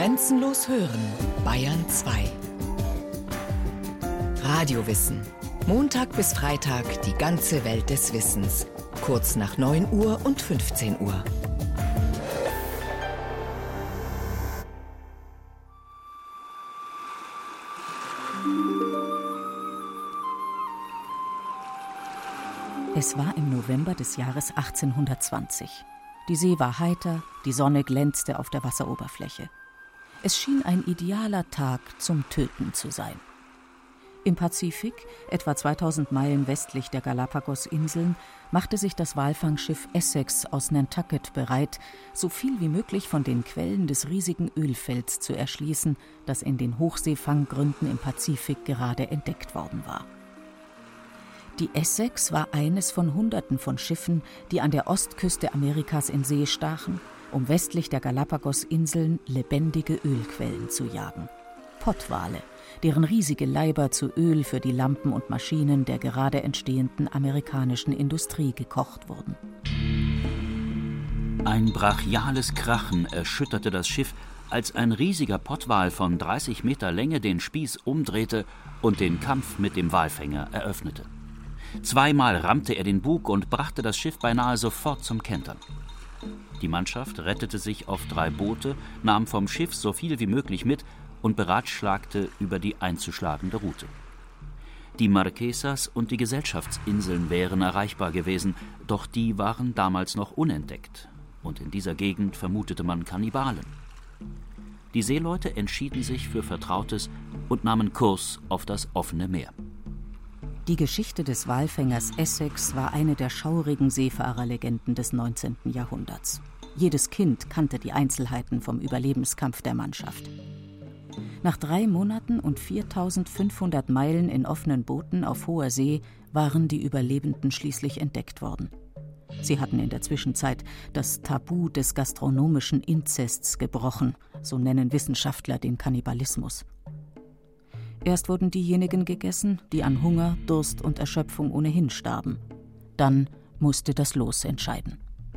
Grenzenlos hören, Bayern 2. Radiowissen. Montag bis Freitag die ganze Welt des Wissens. Kurz nach 9 Uhr und 15 Uhr. Es war im November des Jahres 1820. Die See war heiter, die Sonne glänzte auf der Wasseroberfläche. Es schien ein idealer Tag zum Töten zu sein. Im Pazifik, etwa 2000 Meilen westlich der Galapagos-Inseln, machte sich das Walfangschiff Essex aus Nantucket bereit, so viel wie möglich von den Quellen des riesigen Ölfelds zu erschließen, das in den Hochseefanggründen im Pazifik gerade entdeckt worden war. Die Essex war eines von Hunderten von Schiffen, die an der Ostküste Amerikas in See stachen, um westlich der Galapagos-Inseln lebendige Ölquellen zu jagen. Pottwale, deren riesige Leiber zu Öl für die Lampen und Maschinen der gerade entstehenden amerikanischen Industrie gekocht wurden. Ein brachiales Krachen erschütterte das Schiff, als ein riesiger Pottwal von 30 Meter Länge den Spieß umdrehte und den Kampf mit dem Walfänger eröffnete. Zweimal rammte er den Bug und brachte das Schiff beinahe sofort zum Kentern. Die Mannschaft rettete sich auf 3 Boote, nahm vom Schiff so viel wie möglich mit und beratschlagte über die einzuschlagende Route. Die Marquesas und die Gesellschaftsinseln wären erreichbar gewesen, doch die waren damals noch unentdeckt, und in dieser Gegend vermutete man Kannibalen. Die Seeleute entschieden sich für Vertrautes und nahmen Kurs auf das offene Meer. Die Geschichte des Walfängers Essex war eine der schaurigen Seefahrerlegenden des 19. Jahrhunderts. Jedes Kind kannte die Einzelheiten vom Überlebenskampf der Mannschaft. Nach 3 Monaten und 4500 Meilen in offenen Booten auf hoher See waren die Überlebenden schließlich entdeckt worden. Sie hatten in der Zwischenzeit das Tabu des gastronomischen Inzests gebrochen, so nennen Wissenschaftler den Kannibalismus. Erst wurden diejenigen gegessen, die an Hunger, Durst und Erschöpfung ohnehin starben. Dann musste das Los entscheiden.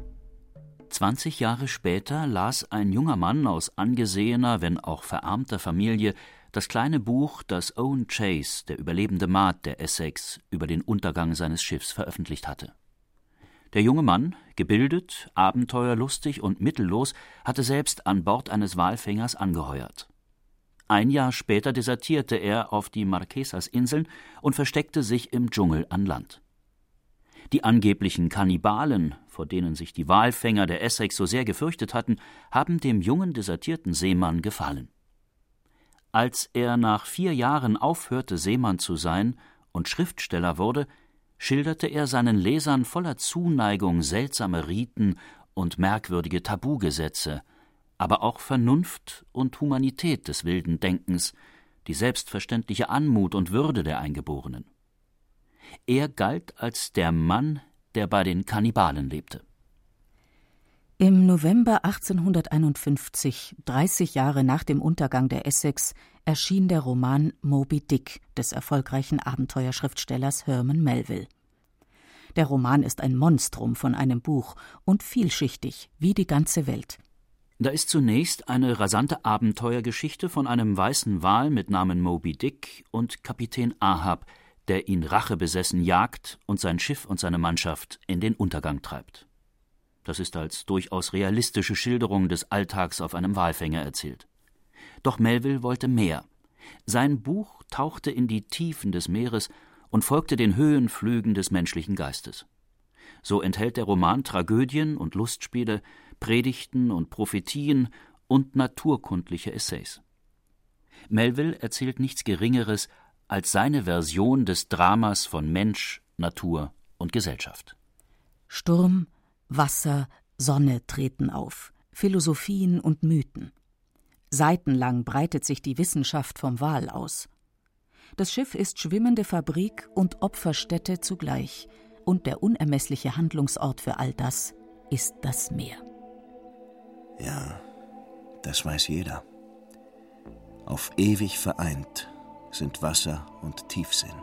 20 Jahre später las ein junger Mann aus angesehener, wenn auch verarmter Familie das kleine Buch, das Owen Chase, der überlebende Maat der Essex, über den Untergang seines Schiffs veröffentlicht hatte. Der junge Mann, gebildet, abenteuerlustig und mittellos, hatte selbst an Bord eines Walfängers angeheuert. 1 Jahr später desertierte er auf die Marquesas-Inseln und versteckte sich im Dschungel an Land. Die angeblichen Kannibalen, vor denen sich die Walfänger der Essex so sehr gefürchtet hatten, haben dem jungen desertierten Seemann gefallen. Als er nach 4 Jahren aufhörte, Seemann zu sein und Schriftsteller wurde, schilderte er seinen Lesern voller Zuneigung seltsame Riten und merkwürdige Tabugesetze, aber auch Vernunft und Humanität des wilden Denkens, die selbstverständliche Anmut und Würde der Eingeborenen. Er galt als der Mann, der bei den Kannibalen lebte. Im November 1851, 30 Jahre nach dem Untergang der Essex, erschien der Roman Moby Dick des erfolgreichen Abenteuerschriftstellers Herman Melville. Der Roman ist ein Monstrum von einem Buch und vielschichtig, wie die ganze Welt. Da ist zunächst eine rasante Abenteuergeschichte von einem weißen Wal mit Namen Moby Dick und Kapitän Ahab, der ihn rachebesessen jagt und sein Schiff und seine Mannschaft in den Untergang treibt. Das ist als durchaus realistische Schilderung des Alltags auf einem Walfänger erzählt. Doch Melville wollte mehr. Sein Buch tauchte in die Tiefen des Meeres und folgte den Höhenflügen des menschlichen Geistes. So enthält der Roman Tragödien und Lustspiele, Predigten und Prophetien und naturkundliche Essays. Melville erzählt nichts Geringeres als seine Version des Dramas von Mensch, Natur und Gesellschaft. Sturm, Wasser, Sonne treten auf, Philosophien und Mythen. Seitenlang breitet sich die Wissenschaft vom Wal aus. Das Schiff ist schwimmende Fabrik und Opferstätte zugleich, und der unermessliche Handlungsort für all das ist das Meer. Ja, das weiß jeder. Auf ewig vereint sind Wasser und Tiefsinn.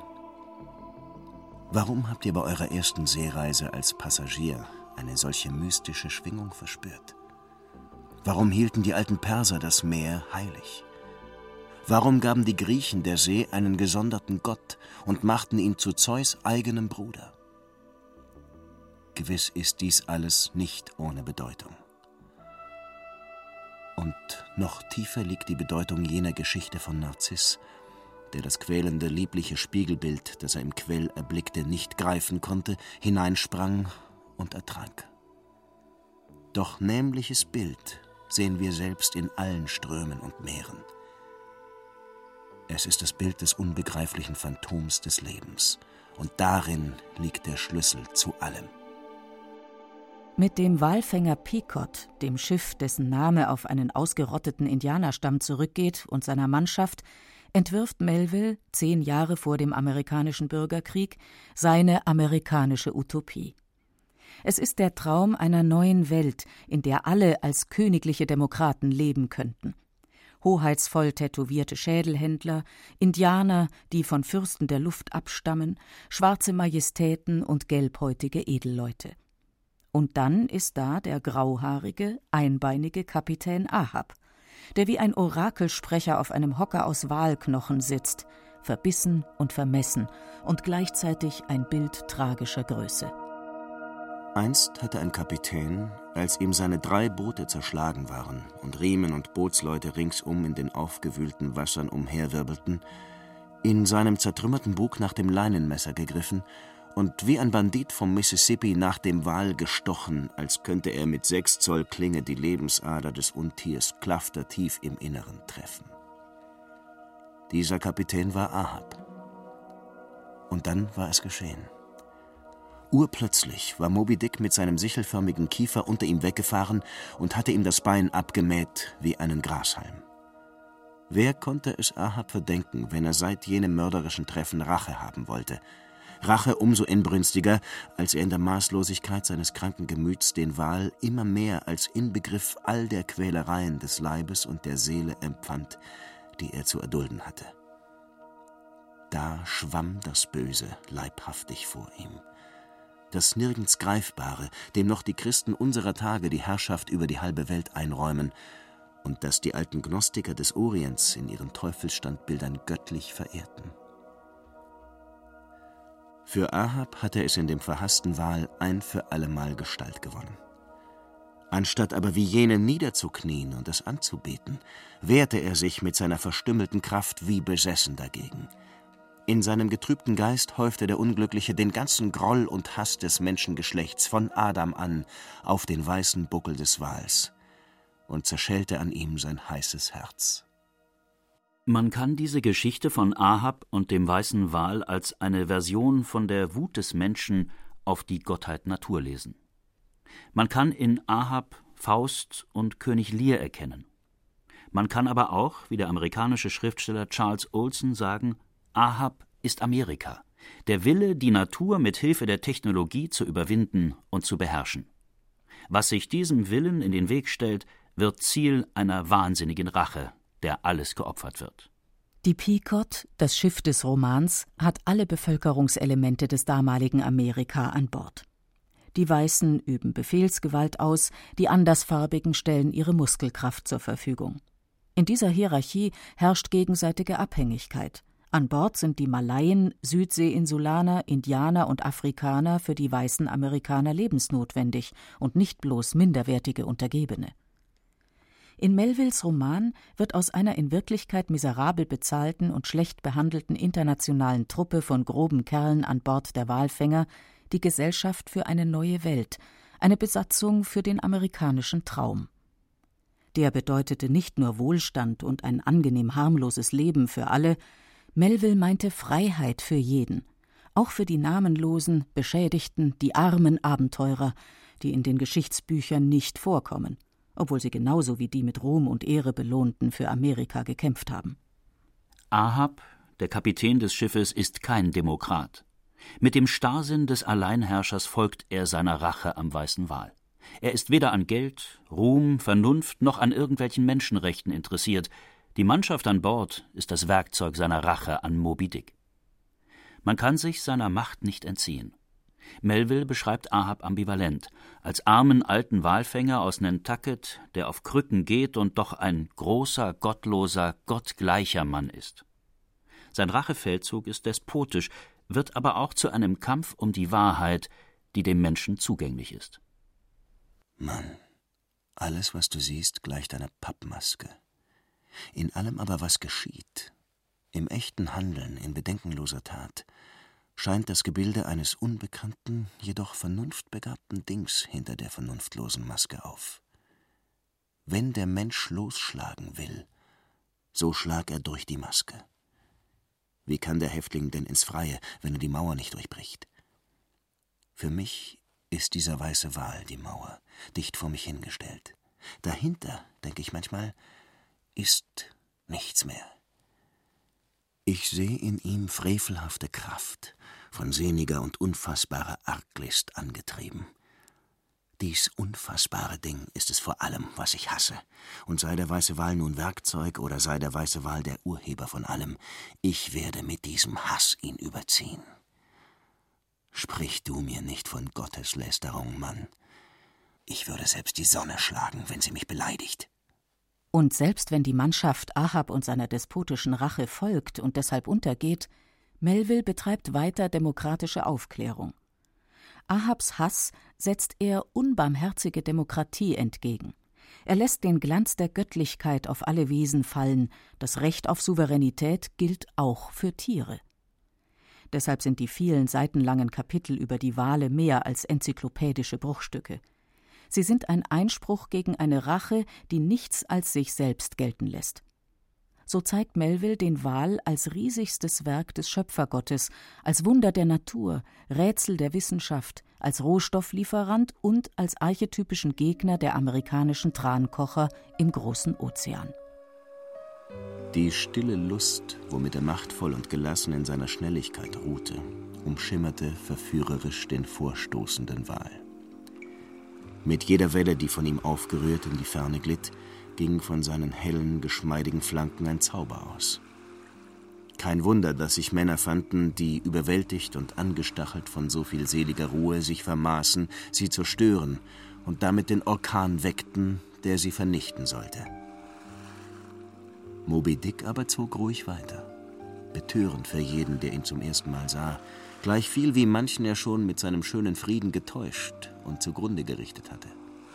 Warum habt ihr bei eurer ersten Seereise als Passagier eine solche mystische Schwingung verspürt? Warum hielten die alten Perser das Meer heilig? Warum gaben die Griechen der See einen gesonderten Gott und machten ihn zu Zeus' eigenem Bruder? Gewiss ist dies alles nicht ohne Bedeutung. Und noch tiefer liegt die Bedeutung jener Geschichte von Narziss, der das quälende, liebliche Spiegelbild, das er im Quell erblickte, nicht greifen konnte, hineinsprang und ertrank. Doch nämliches Bild sehen wir selbst in allen Strömen und Meeren. Es ist das Bild des unbegreiflichen Phantoms des Lebens, und darin liegt der Schlüssel zu allem. Mit dem Walfänger Pequod, dem Schiff, dessen Name auf einen ausgerotteten Indianerstamm zurückgeht, und seiner Mannschaft, entwirft Melville 10 Jahre vor dem amerikanischen Bürgerkrieg seine amerikanische Utopie. Es ist der Traum einer neuen Welt, in der alle als königliche Demokraten leben könnten. Hoheitsvoll tätowierte Schädelhändler, Indianer, die von Fürsten der Luft abstammen, schwarze Majestäten und gelbhäutige Edelleute. Und dann ist da der grauhaarige, einbeinige Kapitän Ahab, der wie ein Orakelsprecher auf einem Hocker aus Walknochen sitzt, verbissen und vermessen und gleichzeitig ein Bild tragischer Größe. Einst hatte ein Kapitän, als ihm seine 3 Boote zerschlagen waren und Riemen und Bootsleute ringsum in den aufgewühlten Wassern umherwirbelten, in seinem zertrümmerten Bug nach dem Leinenmesser gegriffen und wie ein Bandit vom Mississippi nach dem Wal gestochen, als könnte er mit 6 Zoll Klinge die Lebensader des Untiers klaftertief im Inneren treffen. Dieser Kapitän war Ahab. Und dann war es geschehen. Urplötzlich war Moby Dick mit seinem sichelförmigen Kiefer unter ihm weggefahren und hatte ihm das Bein abgemäht wie einen Grashalm. Wer konnte es Ahab verdenken, wenn er seit jenem mörderischen Treffen Rache haben wollte? Rache umso inbrünstiger, als er in der Maßlosigkeit seines kranken Gemüts den Wal immer mehr als Inbegriff all der Quälereien des Leibes und der Seele empfand, die er zu erdulden hatte. Da schwamm das Böse leibhaftig vor ihm. Das nirgends Greifbare, dem noch die Christen unserer Tage die Herrschaft über die halbe Welt einräumen und das die alten Gnostiker des Orients in ihren Teufelsstandbildern göttlich verehrten. Für Ahab hatte es in dem verhassten Wal ein für allemal Gestalt gewonnen. Anstatt aber wie jene niederzuknien und es anzubeten, wehrte er sich mit seiner verstümmelten Kraft wie besessen dagegen. In seinem getrübten Geist häufte der Unglückliche den ganzen Groll und Hass des Menschengeschlechts von Adam an auf den weißen Buckel des Wals und zerschellte an ihm sein heißes Herz. Man kann diese Geschichte von Ahab und dem weißen Wal als eine Version von der Wut des Menschen auf die Gottheit Natur lesen. Man kann in Ahab Faust und König Lear erkennen. Man kann aber auch, wie der amerikanische Schriftsteller Charles Olson, sagen, Ahab ist Amerika, der Wille, die Natur mit Hilfe der Technologie zu überwinden und zu beherrschen. Was sich diesem Willen in den Weg stellt, wird Ziel einer wahnsinnigen Rache, der alles geopfert wird. Die Pequod, das Schiff des Romans, hat alle Bevölkerungselemente des damaligen Amerika an Bord. Die Weißen üben Befehlsgewalt aus, die Andersfarbigen stellen ihre Muskelkraft zur Verfügung. In dieser Hierarchie herrscht gegenseitige Abhängigkeit. An Bord sind die Malaien, Südseeinsulaner, Indianer und Afrikaner für die weißen Amerikaner lebensnotwendig und nicht bloß minderwertige Untergebene. In Melvilles Roman wird aus einer in Wirklichkeit miserabel bezahlten und schlecht behandelten internationalen Truppe von groben Kerlen an Bord der Walfänger die Gesellschaft für eine neue Welt, eine Besatzung für den amerikanischen Traum. Der bedeutete nicht nur Wohlstand und ein angenehm harmloses Leben für alle, Melville meinte Freiheit für jeden, auch für die namenlosen, Beschädigten, die armen Abenteurer, die in den Geschichtsbüchern nicht vorkommen, obwohl sie genauso wie die mit Ruhm und Ehre Belohnten für Amerika gekämpft haben. Ahab, der Kapitän des Schiffes, ist kein Demokrat. Mit dem Starrsinn des Alleinherrschers folgt er seiner Rache am weißen Wal. Er ist weder an Geld, Ruhm, Vernunft noch an irgendwelchen Menschenrechten interessiert. Die Mannschaft an Bord ist das Werkzeug seiner Rache an Moby Dick. Man kann sich seiner Macht nicht entziehen. Melville beschreibt Ahab ambivalent, als armen alten Walfänger aus Nantucket, der auf Krücken geht und doch ein großer, gottloser, gottgleicher Mann ist. Sein Rachefeldzug ist despotisch, wird aber auch zu einem Kampf um die Wahrheit, die dem Menschen zugänglich ist. Mann, alles, was du siehst, gleicht einer Pappmaske. In allem aber, was geschieht, im echten Handeln, in bedenkenloser Tat, scheint das Gebilde eines unbekannten, jedoch vernunftbegabten Dings hinter der vernunftlosen Maske auf. Wenn der Mensch losschlagen will, so schlag er durch die Maske. Wie kann der Häftling denn ins Freie, wenn er die Mauer nicht durchbricht? Für mich ist dieser weiße Wal die Mauer, dicht vor mich hingestellt. Dahinter, denke ich manchmal, ist nichts mehr. Ich sehe in ihm frevelhafte Kraft, von sehniger und unfassbarer Arglist angetrieben. Dies unfassbare Ding ist es vor allem, was ich hasse. Und sei der weiße Wal nun Werkzeug oder sei der weiße Wal der Urheber von allem, ich werde mit diesem Hass ihn überziehen. Sprich du mir nicht von Gotteslästerung, Mann. Ich würde selbst die Sonne schlagen, wenn sie mich beleidigt. Und selbst wenn die Mannschaft Ahab und seiner despotischen Rache folgt und deshalb untergeht, Melville betreibt weiter demokratische Aufklärung. Ahabs Hass setzt er unbarmherzige Demokratie entgegen. Er lässt den Glanz der Göttlichkeit auf alle Wesen fallen, das Recht auf Souveränität gilt auch für Tiere. Deshalb sind die vielen seitenlangen Kapitel über die Wale mehr als enzyklopädische Bruchstücke. Sie sind ein Einspruch gegen eine Rache, die nichts als sich selbst gelten lässt. So zeigt Melville den Wal als riesigstes Werk des Schöpfergottes, als Wunder der Natur, Rätsel der Wissenschaft, als Rohstofflieferant und als archetypischen Gegner der amerikanischen Trankocher im großen Ozean. Die stille Lust, womit er machtvoll und gelassen in seiner Schnelligkeit ruhte, umschimmerte verführerisch den vorstoßenden Wal. Mit jeder Welle, die von ihm aufgerührt in die Ferne glitt, ging von seinen hellen, geschmeidigen Flanken ein Zauber aus. Kein Wunder, dass sich Männer fanden, die, überwältigt und angestachelt von so viel seliger Ruhe, sich vermaßen, sie zu stören und damit den Orkan weckten, der sie vernichten sollte. Moby Dick aber zog ruhig weiter, betörend für jeden, der ihn zum ersten Mal sah, gleich viel wie manchen er schon mit seinem schönen Frieden getäuscht und zugrunde gerichtet hatte.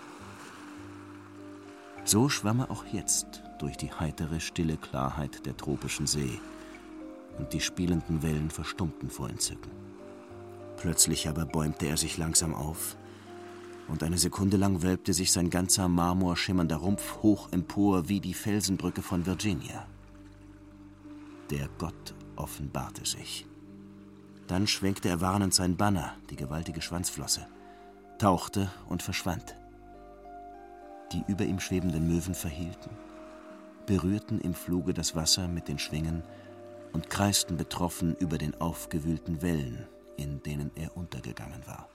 So schwamm er auch jetzt durch die heitere, stille Klarheit der tropischen See, und die spielenden Wellen verstummten vor Entzücken. Plötzlich aber bäumte er sich langsam auf, und eine Sekunde lang wölbte sich sein ganzer marmorschimmernder Rumpf hoch empor wie die Felsenbrücke von Virginia. Der Gott offenbarte sich. Dann schwenkte er warnend sein Banner, die gewaltige Schwanzflosse, tauchte und verschwand. Die über ihm schwebenden Möwen verhielten, berührten im Fluge das Wasser mit den Schwingen und kreisten betroffen über den aufgewühlten Wellen, in denen er untergegangen war.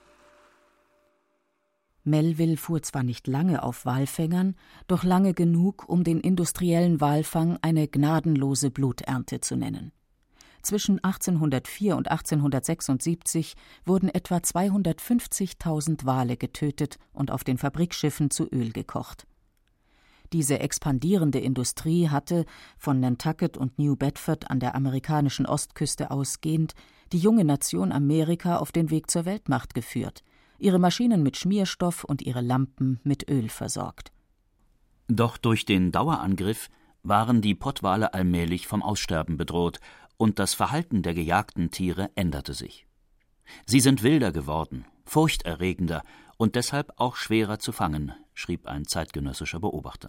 Melville fuhr zwar nicht lange auf Walfängern, doch lange genug, um den industriellen Walfang eine gnadenlose Bluternte zu nennen. Zwischen 1804 und 1876 wurden etwa 250.000 Wale getötet und auf den Fabrikschiffen zu Öl gekocht. Diese expandierende Industrie hatte, von Nantucket und New Bedford an der amerikanischen Ostküste ausgehend, die junge Nation Amerika auf den Weg zur Weltmacht geführt, ihre Maschinen mit Schmierstoff und ihre Lampen mit Öl versorgt. Doch durch den Dauerangriff waren die Pottwale allmählich vom Aussterben bedroht, und das Verhalten der gejagten Tiere änderte sich. Sie sind wilder geworden, furchterregender und deshalb auch schwerer zu fangen, schrieb ein zeitgenössischer Beobachter.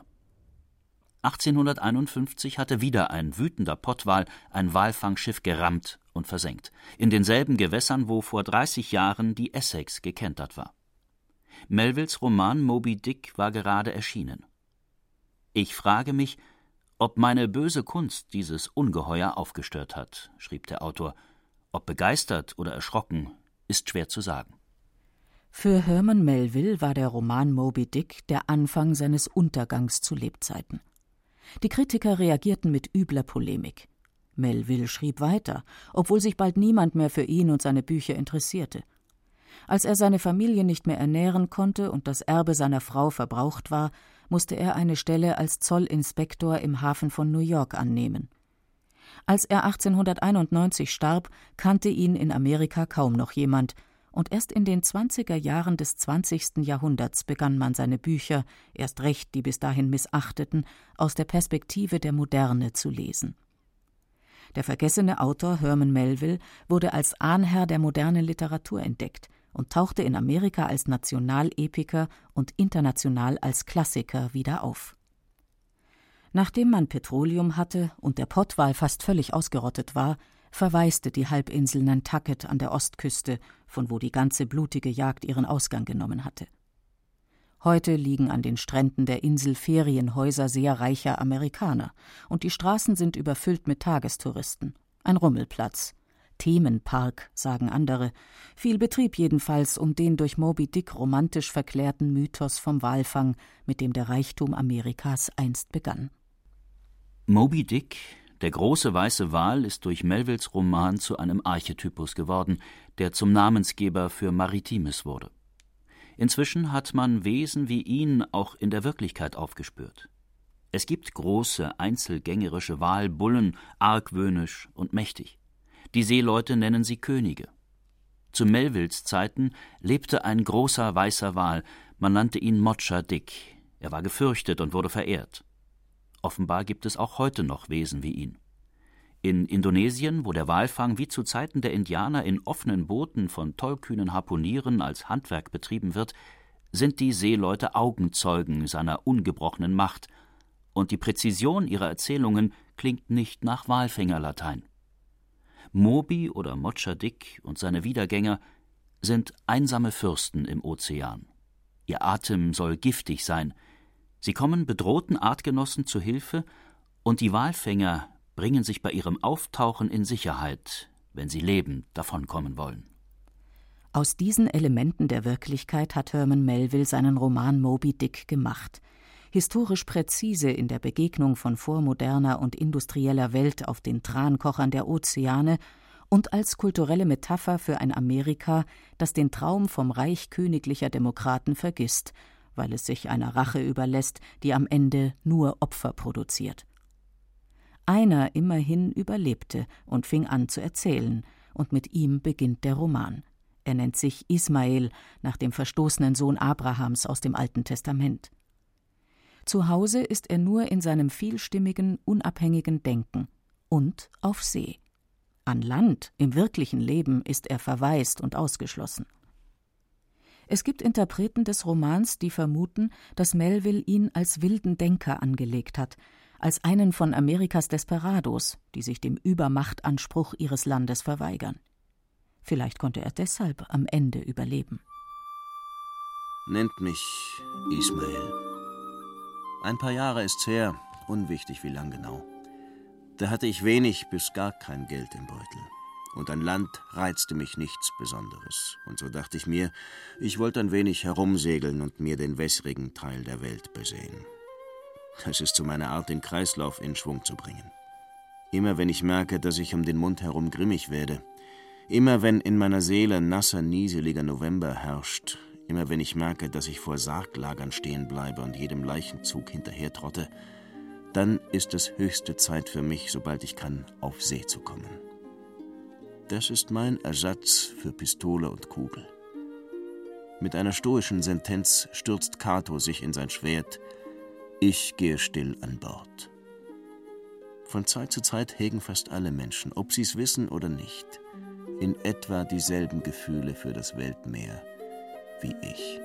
1851 hatte wieder ein wütender Pottwal ein Walfangschiff gerammt und versenkt, in denselben Gewässern, wo vor 30 Jahren die Essex gekentert war. Melvilles Roman Moby Dick war gerade erschienen. Ich frage mich, ob meine böse Kunst dieses Ungeheuer aufgestört hat, schrieb der Autor. Ob begeistert oder erschrocken, ist schwer zu sagen. Für Herman Melville war der Roman Moby Dick der Anfang seines Untergangs zu Lebzeiten. Die Kritiker reagierten mit übler Polemik. Melville schrieb weiter, obwohl sich bald niemand mehr für ihn und seine Bücher interessierte. Als er seine Familie nicht mehr ernähren konnte und das Erbe seiner Frau verbraucht war, musste er eine Stelle als Zollinspektor im Hafen von New York annehmen. Als er 1891 starb, kannte ihn in Amerika kaum noch jemand, und erst in den 20er Jahren des 20. Jahrhunderts begann man seine Bücher, erst recht die bis dahin missachteten, aus der Perspektive der Moderne zu lesen. Der vergessene Autor Herman Melville wurde als Ahnherr der modernen Literatur entdeckt und tauchte in Amerika als Nationalepiker und international als Klassiker wieder auf. Nachdem man Petroleum hatte und der Pottwal fast völlig ausgerottet war, verwaiste die Halbinsel Nantucket an der Ostküste, von wo die ganze blutige Jagd ihren Ausgang genommen hatte. Heute liegen an den Stränden der Insel Ferienhäuser sehr reicher Amerikaner, und die Straßen sind überfüllt mit Tagestouristen. Ein Rummelplatz. Themenpark, sagen andere. Viel Betrieb jedenfalls um den durch Moby Dick romantisch verklärten Mythos vom Walfang, mit dem der Reichtum Amerikas einst begann. Moby Dick, der große weiße Wal, ist durch Melvilles Roman zu einem Archetypus geworden, der zum Namensgeber für Maritimes wurde. Inzwischen hat man Wesen wie ihn auch in der Wirklichkeit aufgespürt. Es gibt große, einzelgängerische Walbullen, argwöhnisch und mächtig. Die Seeleute nennen sie Könige. Zu Melvilles Zeiten lebte ein großer weißer Wal, man nannte ihn Mocha Dick. Er war gefürchtet und wurde verehrt. Offenbar gibt es auch heute noch Wesen wie ihn. In Indonesien, wo der Walfang wie zu Zeiten der Indianer in offenen Booten von tollkühnen Harpunieren als Handwerk betrieben wird, sind die Seeleute Augenzeugen seiner ungebrochenen Macht, und die Präzision ihrer Erzählungen klingt nicht nach Walfängerlatein. Moby oder Mocha Dick und seine Wiedergänger sind einsame Fürsten im Ozean. Ihr Atem soll giftig sein. Sie kommen bedrohten Artgenossen zu Hilfe, und die Walfänger bringen sich bei ihrem Auftauchen in Sicherheit, wenn sie lebend davonkommen wollen. Aus diesen Elementen der Wirklichkeit hat Herman Melville seinen Roman Moby Dick gemacht. Historisch präzise in der Begegnung von vormoderner und industrieller Welt auf den Trankochern der Ozeane und als kulturelle Metapher für ein Amerika, das den Traum vom Reich königlicher Demokraten vergisst, weil es sich einer Rache überlässt, die am Ende nur Opfer produziert. Einer immerhin überlebte und fing an zu erzählen, und mit ihm beginnt der Roman. Er nennt sich Ismael, nach dem verstoßenen Sohn Abrahams aus dem Alten Testament. Zu Hause ist er nur in seinem vielstimmigen, unabhängigen Denken und auf See. An Land, im wirklichen Leben, ist er verwaist und ausgeschlossen. Es gibt Interpreten des Romans, die vermuten, dass Melville ihn als wilden Denker angelegt hat, als einen von Amerikas Desperados, die sich dem Übermachtanspruch ihres Landes verweigern. Vielleicht konnte er deshalb am Ende überleben. Nennt mich Ismael. Ein paar Jahre ist's her, unwichtig wie lang genau. Da hatte ich wenig bis gar kein Geld im Beutel. Und an Land reizte mich nichts Besonderes. Und so dachte ich mir, ich wollte ein wenig herumsegeln und mir den wässrigen Teil der Welt besehen. Es ist so meine Art, den Kreislauf in Schwung zu bringen. Immer wenn ich merke, dass ich um den Mund herum grimmig werde, immer wenn in meiner Seele nasser, nieseliger November herrscht, immer wenn ich merke, dass ich vor Sarglagern stehen bleibe und jedem Leichenzug hinterhertrotte, dann ist es höchste Zeit für mich, sobald ich kann, auf See zu kommen. Das ist mein Ersatz für Pistole und Kugel. Mit einer stoischen Sentenz stürzt Cato sich in sein Schwert. Ich gehe still an Bord. Von Zeit zu Zeit hegen fast alle Menschen, ob sie es wissen oder nicht, in etwa dieselben Gefühle für das Weltmeer wie ich.